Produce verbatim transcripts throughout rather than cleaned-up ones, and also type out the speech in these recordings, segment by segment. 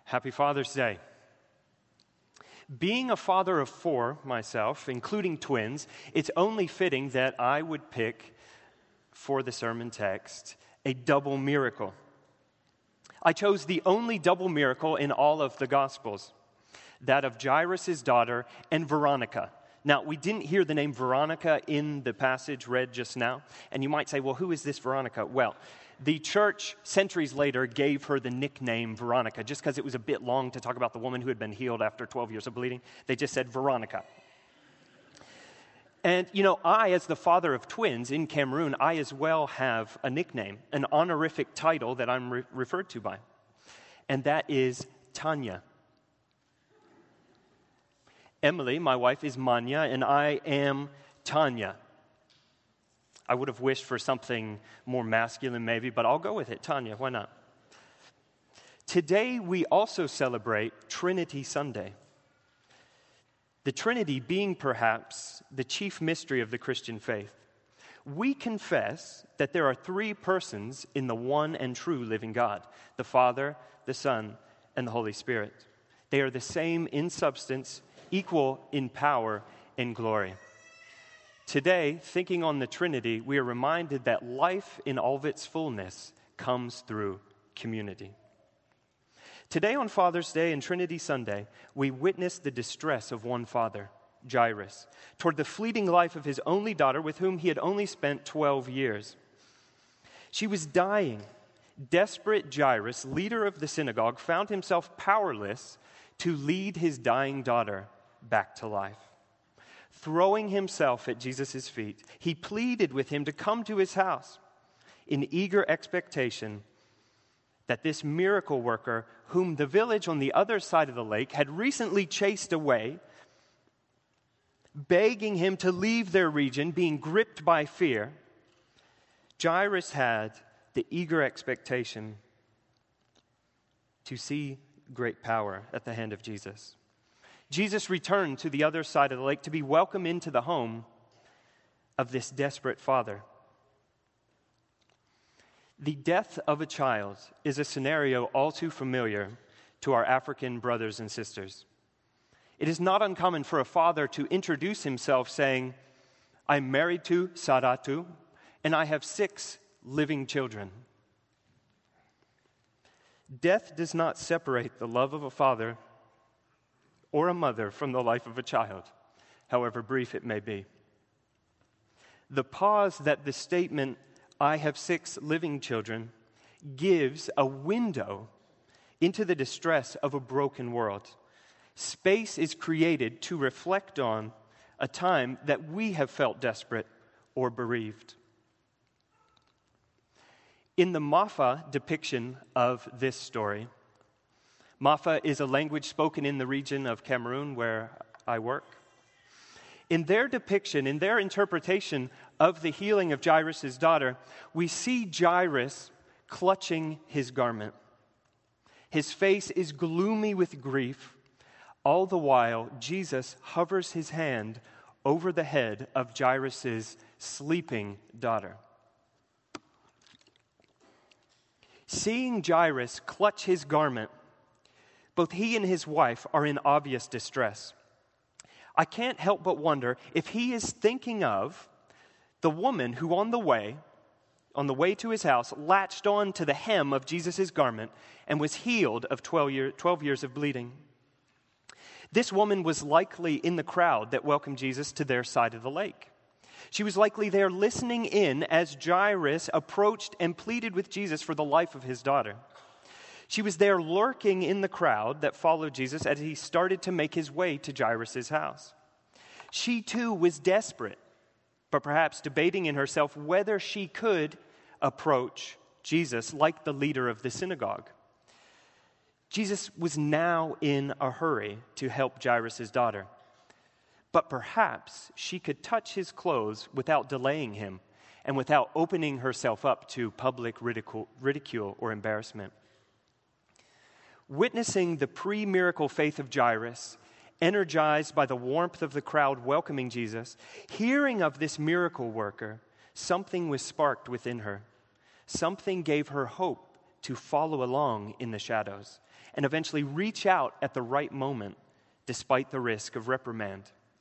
Happy Father's Day. Being a father of four myself, including twins, it's only fitting that I would pick for the sermon text a double miracle. I chose the only double miracle in all of the Gospels, that of Jairus' daughter and Veronica. Now, we didn't hear the name Veronica in the passage read just now, and you might say, well, who is this Veronica? Well, the church, centuries later, gave her the nickname Veronica, just because it was a bit long to talk about the woman who had been healed after twelve years of bleeding. They just said Veronica. And, you know, I, as the father of twins in Cameroon, I as well have a nickname, an honorific title that I'm re- referred to by, and that is Tanya. Emily, my wife, is Manya, and I am Tanya. I would have wished for something more masculine maybe, but I'll go with it. Tanya, why not? Today we also celebrate Trinity Sunday. The Trinity being perhaps the chief mystery of the Christian faith. We confess that there are three persons in the one and true living God, the Father, the Son, and the Holy Spirit. They are the same in substance, equal in power and glory. Today, thinking on the Trinity, we are reminded that life in all of its fullness comes through community. Today on Father's Day and Trinity Sunday, we witness the distress of one father, Jairus, toward the fleeting life of his only daughter with whom he had only spent twelve years. She was dying. Desperate Jairus, leader of the synagogue, found himself powerless to lead his dying daughter back to life. Throwing himself at Jesus' feet, he pleaded with him to come to his house in eager expectation that this miracle worker, whom the village on the other side of the lake had recently chased away, begging him to leave their region, being gripped by fear, Jairus had the eager expectation to see great power at the hand of Jesus. Jesus returned to the other side of the lake to be welcomed into the home of this desperate father. The death of a child is a scenario all too familiar to our African brothers and sisters. It is not uncommon for a father to introduce himself saying, "I'm married to Saratu, and I have six living children." Death does not separate the love of a father or a mother from the life of a child, however brief it may be. The pause that the statement, "I have six living children," gives a window into the distress of a broken world. Space is created to reflect on a time that we have felt desperate or bereaved. In the Mafa depiction of this story, Mafa is a language spoken in the region of Cameroon where I work. In their depiction, in their interpretation of the healing of Jairus' daughter, we see Jairus clutching his garment. His face is gloomy with grief. All the while, Jesus hovers his hand over the head of Jairus' sleeping daughter. Seeing Jairus clutch his garment, both he and his wife are in obvious distress. I can't help but wonder if he is thinking of the woman who on the way, on the way to his house, latched on to the hem of Jesus' garment and was healed of twelve, year, twelve years of bleeding. This woman was likely in the crowd that welcomed Jesus to their side of the lake. She was likely there listening in as Jairus approached and pleaded with Jesus for the life of his daughter. She was there lurking in the crowd that followed Jesus as he started to make his way to Jairus' house. She too was desperate, but perhaps debating in herself whether she could approach Jesus like the leader of the synagogue. Jesus was now in a hurry to help Jairus' daughter, but perhaps she could touch his clothes without delaying him and without opening herself up to public ridicule, ridicule or embarrassment. Witnessing the pre-miracle faith of Jairus, energized by the warmth of the crowd welcoming Jesus, hearing of this miracle worker, something was sparked within her. Something gave her hope to follow along in the shadows and eventually reach out at the right moment despite the risk of reprimand.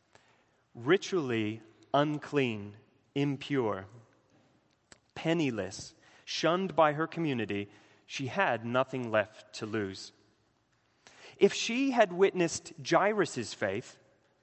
Ritually unclean, impure, penniless, shunned by her community, she had nothing left to lose. If she had witnessed Jairus' faith,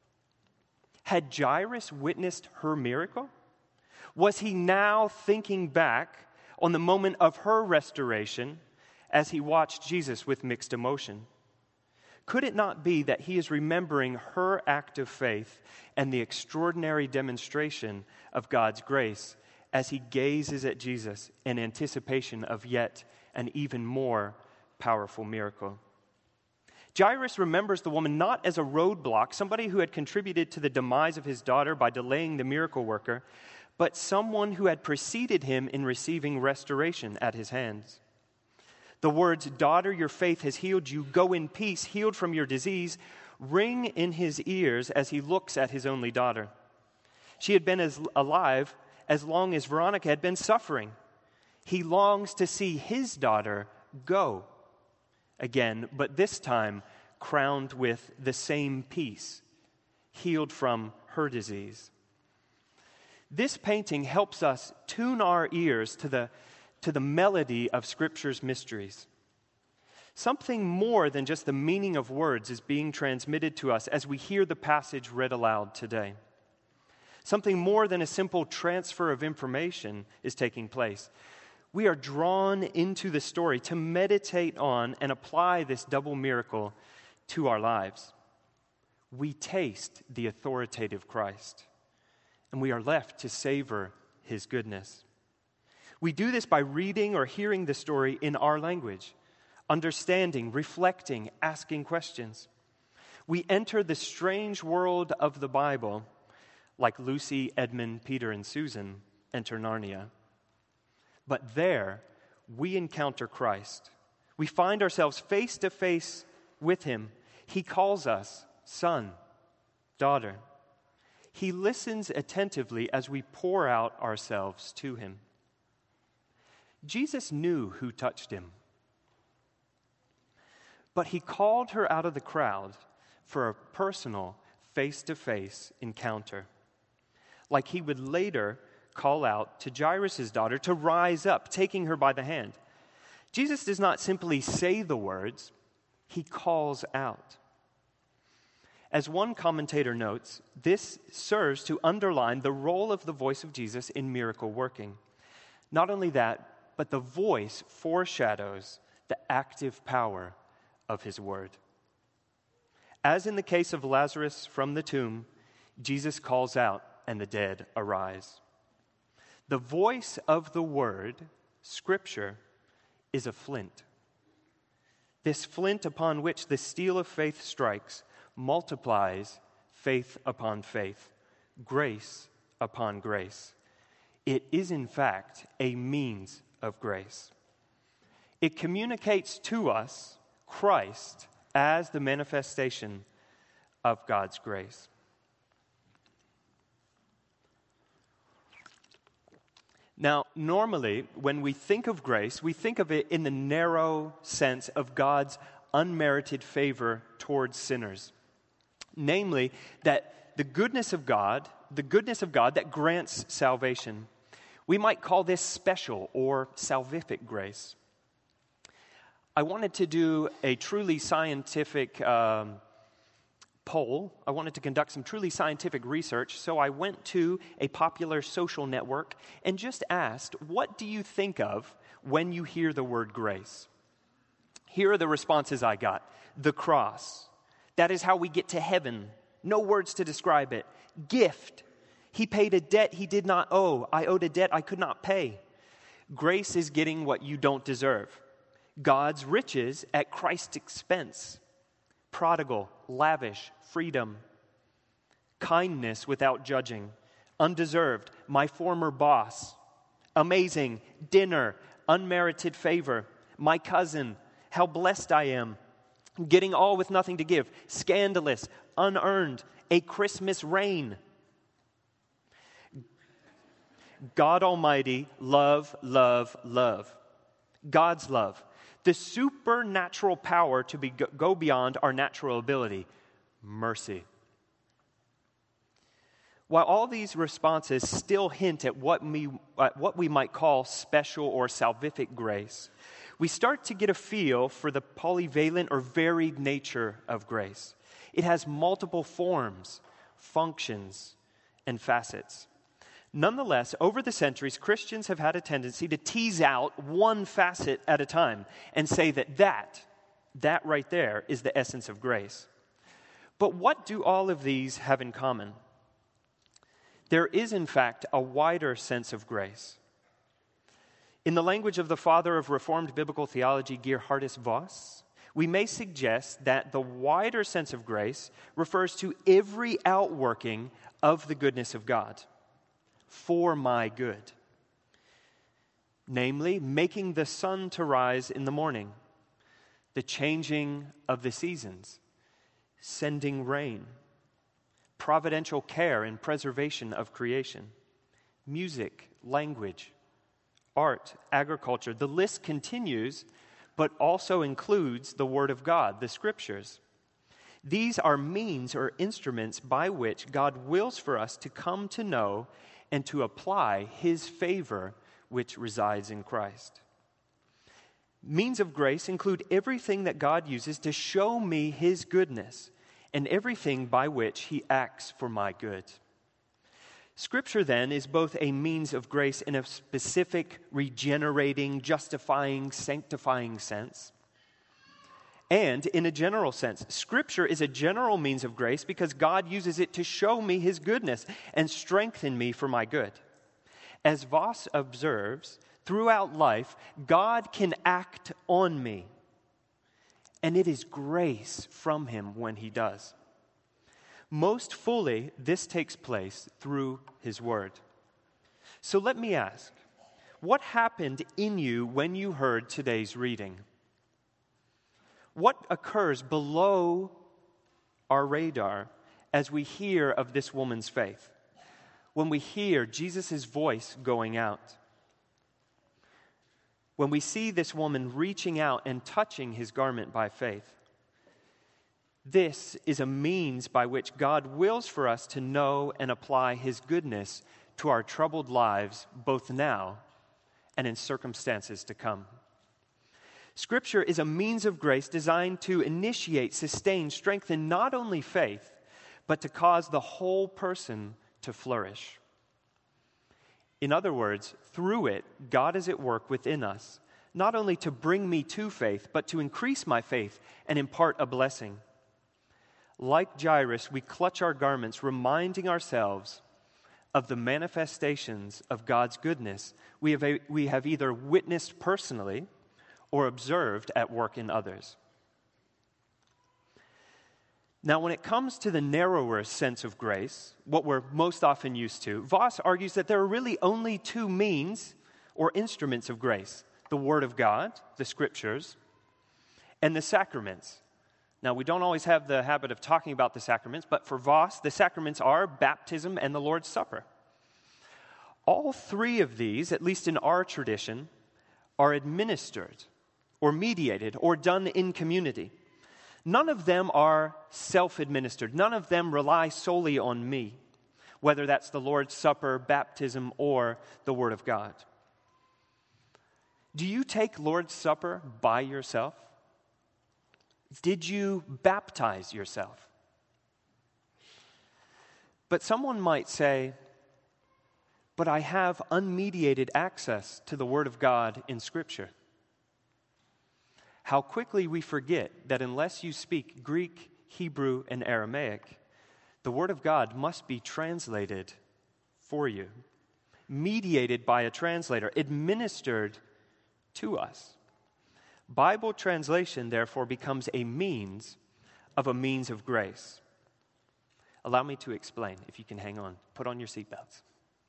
had Jairus witnessed her miracle? Was he now thinking back on the moment of her restoration as he watched Jesus with mixed emotion? Could it not be that he is remembering her act of faith and the extraordinary demonstration of God's grace as he gazes at Jesus in anticipation of yet an even more powerful miracle? Jairus remembers the woman not as a roadblock, somebody who had contributed to the demise of his daughter by delaying the miracle worker, but someone who had preceded him in receiving restoration at his hands. The words, "Daughter, your faith has healed you. Go in peace, healed from your disease," ring in his ears as he looks at his only daughter. She had been as alive as long as Veronica had been suffering. He longs to see his daughter go again, but this time crowned with the same peace, healed from her disease. This painting helps us tune our ears to the, to the melody of Scripture's mysteries. Something more than just the meaning of words is being transmitted to us as we hear the passage read aloud today. Something more than a simple transfer of information is taking place. We are drawn into the story to meditate on and apply this double miracle to our lives. We taste the authoritative Christ, and we are left to savor his goodness. We do this by reading or hearing the story in our language, understanding, reflecting, asking questions. We enter the strange world of the Bible like Lucy, Edmund, Peter, and Susan enter Narnia. But there, we encounter Christ. We find ourselves face to face with him. He calls us son, daughter. He listens attentively as we pour out ourselves to him. Jesus knew who touched him, but he called her out of the crowd for a personal, face-to-face encounter, like he would later call out to Jairus' daughter to rise up, taking her by the hand. Jesus does not simply say the words, he calls out. As one commentator notes, this serves to underline the role of the voice of Jesus in miracle working. Not only that, but the voice foreshadows the active power of his word. As in the case of Lazarus from the tomb, Jesus calls out and the dead arise. The voice of the word, Scripture, is a flint. This flint upon which the steel of faith strikes multiplies faith upon faith, grace upon grace. It is, in fact, a means of grace. It communicates to us Christ as the manifestation of God's grace. Now, normally, when we think of grace, we think of it in the narrow sense of God's unmerited favor towards sinners. Namely, that the goodness of God, the goodness of God that grants salvation. We might call this special or salvific grace. I wanted to do a truly scientific um, poll. I wanted to conduct some truly scientific research, so I went to a popular social network and just asked, what do you think of when you hear the word grace? Here are the responses I got. The cross. That is how we get to heaven. No words to describe it. Gift. He paid a debt he did not owe. I owed a debt I could not pay. Grace is getting what you don't deserve. God's riches at Christ's expense. Prodigal, lavish, freedom. Kindness without judging. Undeserved, my former boss. Amazing, dinner, unmerited favor. My cousin, how blessed I am. Getting all with nothing to give. Scandalous, unearned, a Christmas rain. God Almighty, love, love, love. God's love. the supernatural power to be, go beyond our natural ability, mercy. While all these responses still hint at what we, at what we might call special or salvific grace, we start to get a feel for the polyvalent or varied nature of grace. It has multiple forms, functions, and facets. Nonetheless, over the centuries, Christians have had a tendency to tease out one facet at a time and say that that, that right there is the essence of grace. But what do all of these have in common? There is, in fact, a wider sense of grace. In the language of the father of Reformed biblical theology, Geerhardus Vos, we may suggest that the wider sense of grace refers to every outworking of the goodness of God for my good. Namely, making the sun to rise in the morning, the changing of the seasons, sending rain, providential care and preservation of creation, music, language, art, agriculture. The list continues, but also includes the Word of God, the Scriptures. These are means or instruments by which God wills for us to come to know and to apply His favor which resides in Christ. Means of grace include everything that God uses to show me His goodness and everything by which He acts for my good. Scripture, then, is both a means of grace in a specific, regenerating, justifying, sanctifying sense, and in a general sense. Scripture is a general means of grace because God uses it to show me His goodness and strengthen me for my good. As Vos observes, throughout life, God can act on me, and it is grace from Him when He does. Most fully, this takes place through His Word. So let me ask, what happened in you when you heard today's reading? What occurs below our radar as we hear of this woman's faith? When we hear Jesus' voice going out? When we see this woman reaching out and touching His garment by faith? This is a means by which God wills for us to know and apply His goodness to our troubled lives, both now and in circumstances to come. Scripture is a means of grace designed to initiate, sustain, strengthen not only faith, but to cause the whole person to flourish. In other words, through it, God is at work within us, not only to bring me to faith, but to increase my faith and impart a blessing. Like Jairus, we clutch our garments, reminding ourselves of the manifestations of God's goodness we have, we have either witnessed personally or observed at work in others. Now, when it comes to the narrower sense of grace, what we're most often used to, Vos argues that there are really only two means or instruments of grace: the Word of God, the Scriptures, and the sacraments. Now, we don't always have the habit of talking about the sacraments, but for Vos, the sacraments are baptism and the Lord's Supper. All three of these, at least in our tradition, are administered or mediated or done in community. None of them are self-administered. None of them rely solely on me, whether that's the Lord's Supper, baptism, or the Word of God. Do you take Lord's Supper by yourself? Did you baptize yourself? But someone might say, but I have unmediated access to the Word of God in Scripture. How quickly we forget that unless you speak Greek, Hebrew, and Aramaic, the Word of God must be translated for you, mediated by a translator, administered to us. Bible translation, therefore, becomes a means of a means of grace. Allow me to explain, if you can hang on. Put on your seatbelts.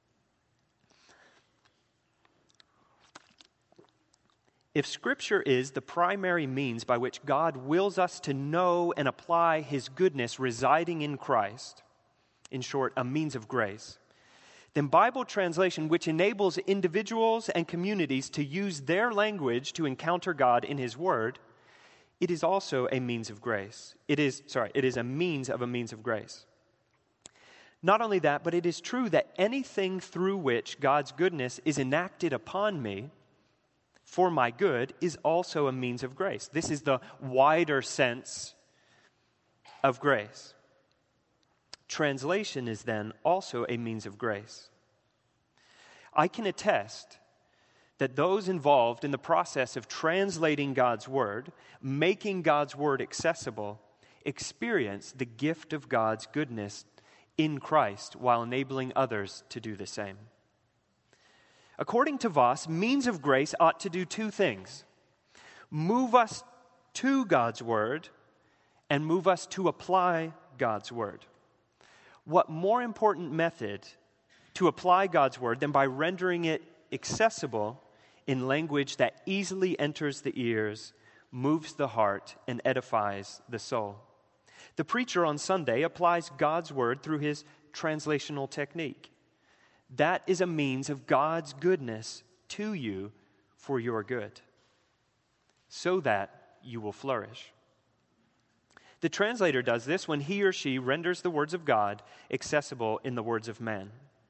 If Scripture is the primary means by which God wills us to know and apply His goodness residing in Christ, in short, a means of grace, then Bible translation, which enables individuals and communities to use their language to encounter God in His Word, it is also a means of grace. It is, sorry, it is a means of a means of grace. Not only that, but it is true that anything through which God's goodness is enacted upon me for my good is also a means of grace. This is the wider sense of grace. Translation is then also a means of grace. I can attest that those involved in the process of translating God's Word, making God's Word accessible, experience the gift of God's goodness in Christ while enabling others to do the same. According to Voss, means of grace ought to do two things: move us to God's Word and move us to apply God's Word. What more important method to apply God's Word than by rendering it accessible in language that easily enters the ears, moves the heart, and edifies the soul? The preacher on Sunday applies God's Word through his translational technique. That is a means of God's goodness to you for your good, so that you will flourish. The translator does this when he or she renders the words of God accessible in the words of man.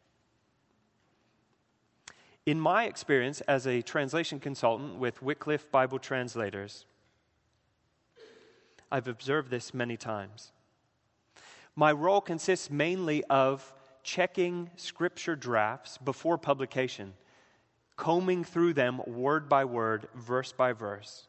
In my experience as a translation consultant with Wycliffe Bible Translators, I've observed this many times. My role consists mainly of checking scripture drafts before publication, combing through them word by word, verse by verse.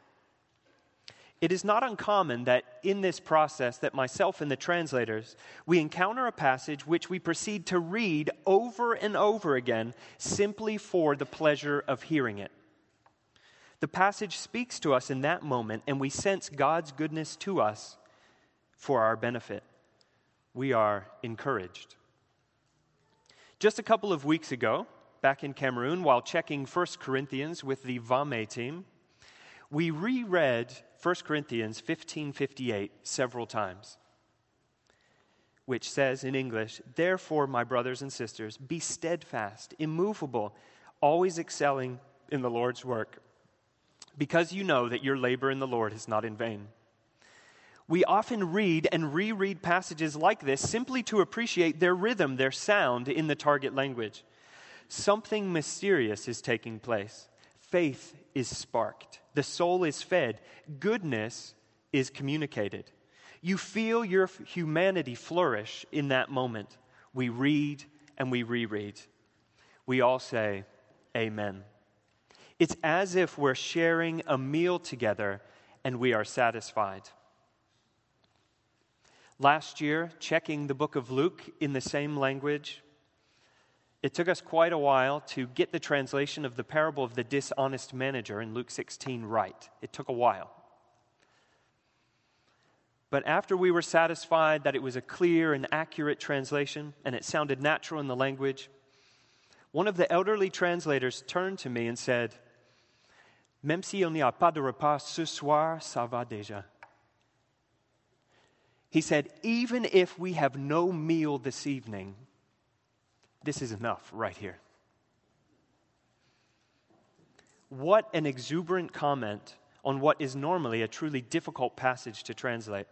It is not uncommon that in this process that myself and the translators, we encounter a passage which we proceed to read over and over again simply for the pleasure of hearing it. The passage speaks to us in that moment, and we sense God's goodness to us for our benefit. We are encouraged. Just a couple of weeks ago, back in Cameroon, while checking First Corinthians with the V A M E team, we reread First Corinthians fifteen fifty-eight several times, which says in English, "Therefore, my brothers and sisters, be steadfast, immovable, always excelling in the Lord's work, because you know that your labor in the Lord is not in vain." We often read and reread passages like this simply to appreciate their rhythm, their sound in the target language. Something mysterious is taking place. Faith is sparked. The soul is fed. Goodness is communicated. You feel your humanity flourish in that moment. We read and we reread. We all say, Amen. It's as if we're sharing a meal together and we are satisfied. Last year, checking the book of Luke in the same language, it took us quite a while to get the translation of the parable of the dishonest manager in Luke sixteen right. It took a while. But after we were satisfied that it was a clear and accurate translation and it sounded natural in the language, one of the elderly translators turned to me and said, "Même si on n'y a pas de repas ce soir, ça va déjà." He said, even if we have no meal this evening, this is enough right here. What an exuberant comment on what is normally a truly difficult passage to translate.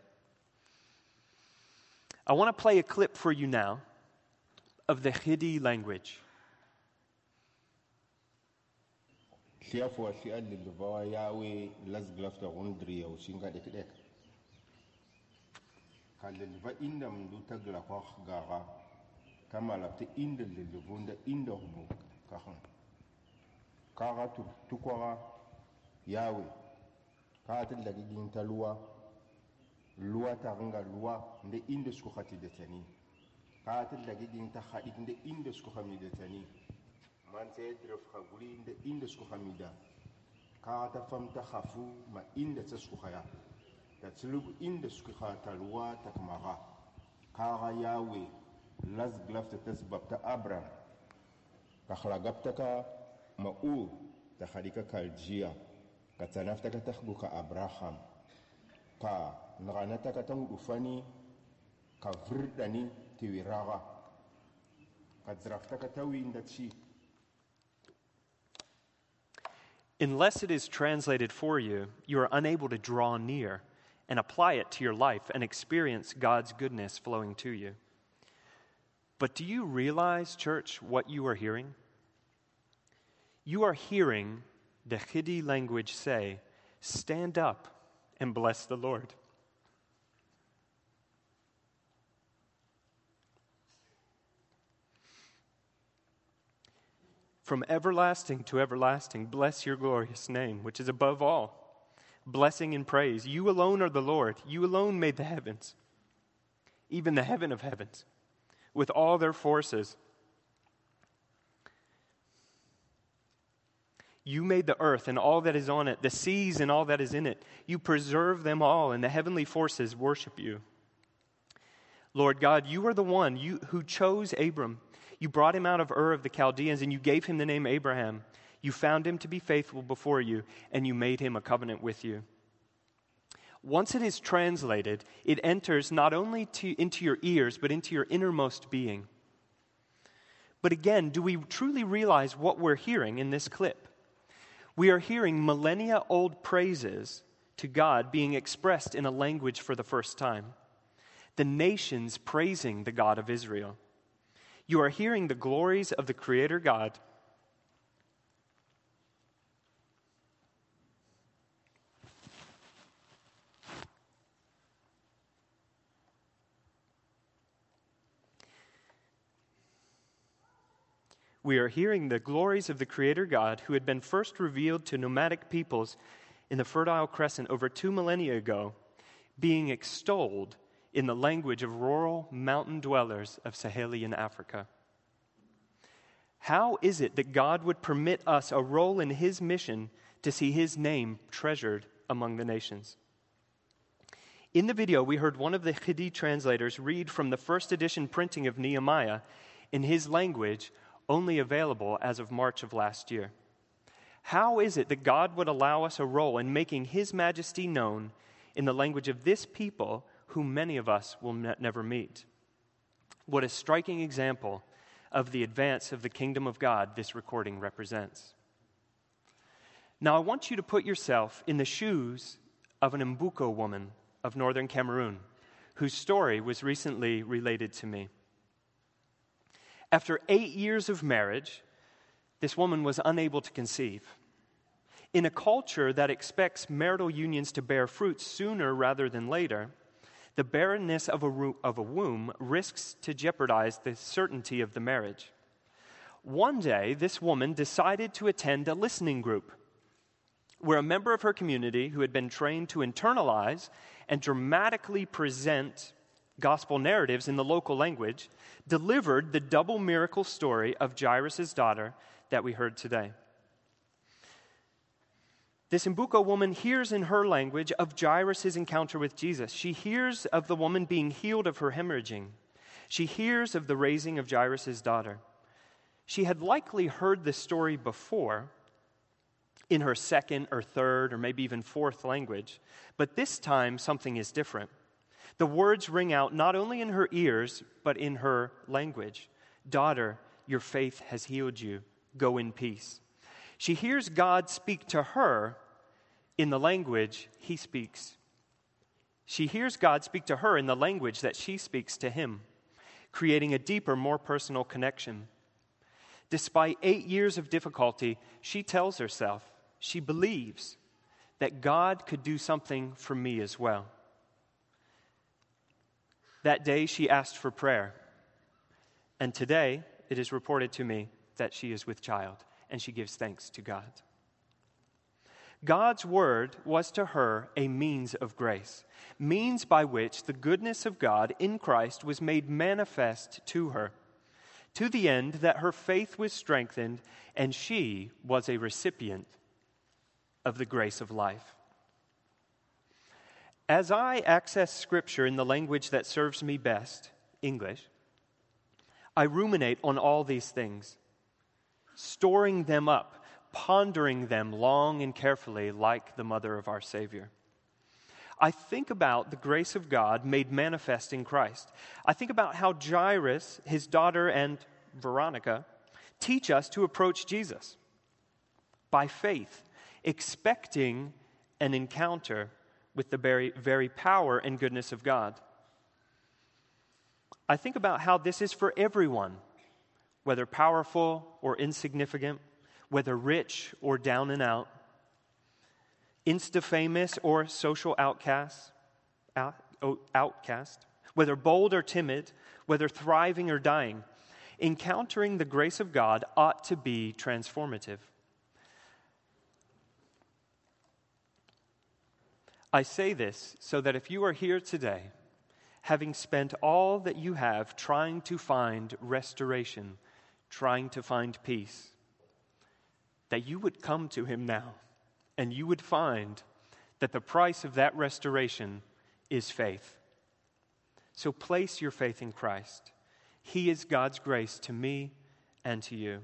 I want to play a clip for you now of the Chidi language. Kalelva inda mduta glakwa gara kama lapte inda lelevunda inda hubu kahan kara tu tukwara yawe kata lagi ginta lua lua taranga lua nde inda sku khati detani kata lagi ginta khadi nde inda sku khami detani man se dref khaguli nde inda sku khamida kata famta khafu ma inda sku khaya tatslub inda sku khata lua takmara kara yawe las glafta tasbabta abram ka khlagaptaka ma'u ta khadika kaljia ka tanaftaka takhbuka abraham ka nganataka tangufani ka vrdani tiwiraga ka drafta ka tawin dat si. Unless it is translated for you, you are unable to draw near and apply it to your life and experience God's goodness flowing to you. But do you realize, church, what you are hearing? You are hearing the Chidi language say, "Stand up and bless the Lord." From everlasting to everlasting, bless your glorious name, which is above all. Blessing and praise. You alone are the Lord. You alone made the heavens, even the heaven of heavens, with all their forces. You made the earth and all that is on it, the seas and all that is in it. You preserve them all, and the heavenly forces worship you. Lord God, you are the one you, who chose Abram. You brought him out of Ur of the Chaldeans, and you gave him the name Abraham. You found him to be faithful before you, and you made him a covenant with you. Once it is translated, it enters not only to, into your ears, but into your innermost being. But again, do we truly realize what we're hearing in this clip? We are hearing millennia-old praises to God being expressed in a language for the first time. The nations praising the God of Israel. You are hearing the glories of the Creator God. We are hearing the glories of the Creator God who had been first revealed to nomadic peoples in the Fertile Crescent over two millennia ago, being extolled in the language of rural mountain dwellers of Sahelian Africa. How is it that God would permit us a role in His mission to see His name treasured among the nations? In the video, we heard one of the Chidi translators read from the first edition printing of Nehemiah in his language, only available as of March of last year. How is it that God would allow us a role in making His majesty known in the language of this people whom many of us will ne- never meet? What a striking example of the advance of the kingdom of God this recording represents. Now, I want you to put yourself in the shoes of an Mbuko woman of northern Cameroon, whose story was recently related to me. After eight years of marriage, this woman was unable to conceive. In a culture that expects marital unions to bear fruit sooner rather than later, the barrenness of a, ro- of a womb risks to jeopardize the certainty of the marriage. One day, this woman decided to attend a listening group where a member of her community who had been trained to internalize and dramatically present gospel narratives in the local language delivered the double miracle story of Jairus' daughter that we heard today. This Mbuko woman hears in her language of Jairus' encounter with Jesus. She hears of the woman being healed of her hemorrhaging. She hears of the raising of Jairus' daughter. She had likely heard this story before in her second or third or maybe even fourth language, but this time something is different. The words ring out not only in her ears, but in her language. "Daughter, your faith has healed you. Go in peace." She hears God speak to her in the language He speaks. She hears God speak to her in the language that she speaks to Him, creating a deeper, more personal connection. Despite eight years of difficulty, she tells herself, she believes that God could do something for me as well. That day she asked for prayer, and today it is reported to me that she is with child. And she gives thanks to God. God's word was to her a means of grace, means by which the goodness of God in Christ was made manifest to her, to the end that her faith was strengthened and she was a recipient of the grace of life. As I access Scripture in the language that serves me best, English, I ruminate on all these things, storing them up, pondering them long and carefully like the mother of our Savior. I think about the grace of God made manifest in Christ. I think about how Jairus, his daughter and Veronica, teach us to approach Jesus by faith, expecting an encounter with the very, very power and goodness of God. I think about how this is for everyone, whether powerful or insignificant, whether rich or down and out, insta-famous or social outcast, out, outcast, whether bold or timid, whether thriving or dying. Encountering the grace of God ought to be transformative. I say this so that if you are here today, having spent all that you have trying to find restoration, trying to find peace, that you would come to him now and you would find that the price of that restoration is faith. So place your faith in Christ. He is God's grace to me and to you.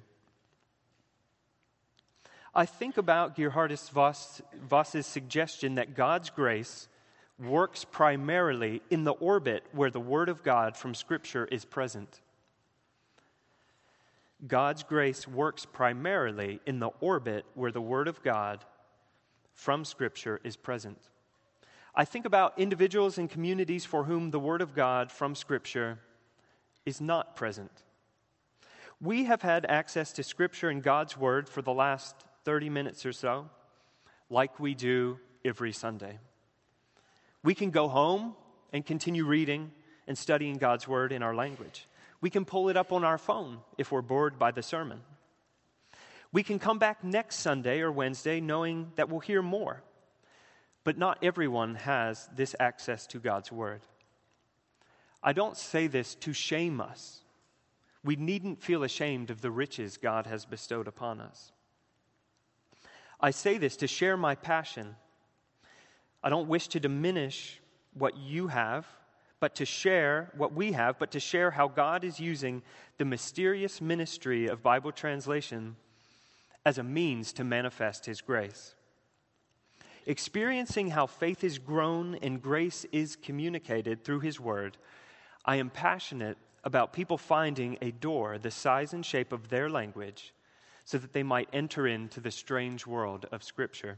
I think about Geerhardus Vos, Vos's suggestion that God's grace works primarily in the orbit where the Word of God from Scripture is present. God's grace works primarily in the orbit where the Word of God from Scripture is present. I think about individuals and communities for whom the Word of God from Scripture is not present. We have had access to Scripture and God's Word for the last thirty minutes or so, like we do every Sunday. We can go home and continue reading and studying God's Word in our language. We can pull it up on our phone if we're bored by the sermon. We can come back next Sunday or Wednesday knowing that we'll hear more. But not everyone has this access to God's Word. I don't say this to shame us. We needn't feel ashamed of the riches God has bestowed upon us. I say this to share my passion. I don't wish to diminish what you have, but to share what we have, but to share how God is using the mysterious ministry of Bible translation as a means to manifest His grace. Experiencing how faith is grown and grace is communicated through His Word, I am passionate about people finding a door the size and shape of their language so that they might enter into the strange world of Scripture.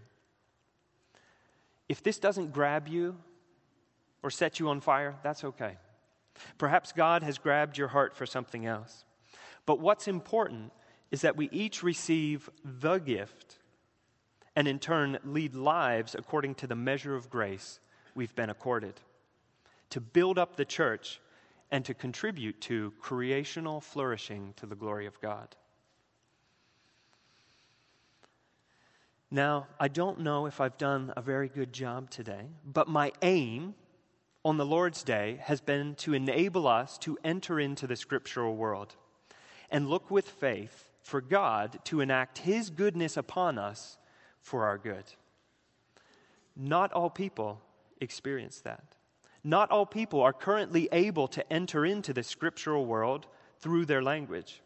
If this doesn't grab you or set you on fire, that's okay. Perhaps God has grabbed your heart for something else. But what's important is that we each receive the gift and in turn lead lives according to the measure of grace we've been accorded, to build up the church and to contribute to creational flourishing to the glory of God. Now, I don't know if I've done a very good job today, but my aim on the Lord's Day has been to enable us to enter into the scriptural world and look with faith for God to enact His goodness upon us for our good. Not all people experience that. Not all people are currently able to enter into the scriptural world through their language.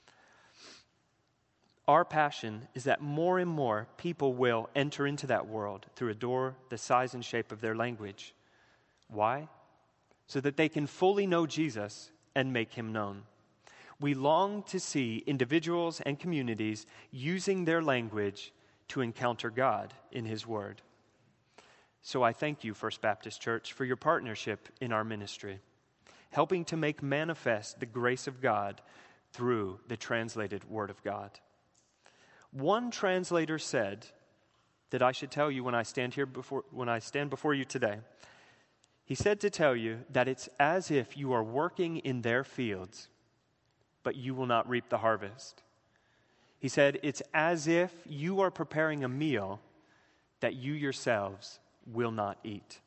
Our passion is that more and more people will enter into that world through a door the size and shape of their language. Why? So that they can fully know Jesus and make Him known. We long to see individuals and communities using their language to encounter God in His Word. So I thank you, First Baptist Church, for your partnership in our ministry, helping to make manifest the grace of God through the translated Word of God. One translator said that I should tell you when I stand here before when I stand before you today. He said to tell you that it's as if you are working in their fields, but you will not reap the harvest. He said it's as if you are preparing a meal that you yourselves will not eat.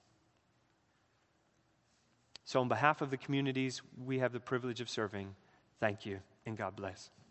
So on behalf of the communities we have the privilege of serving, thank you and God bless.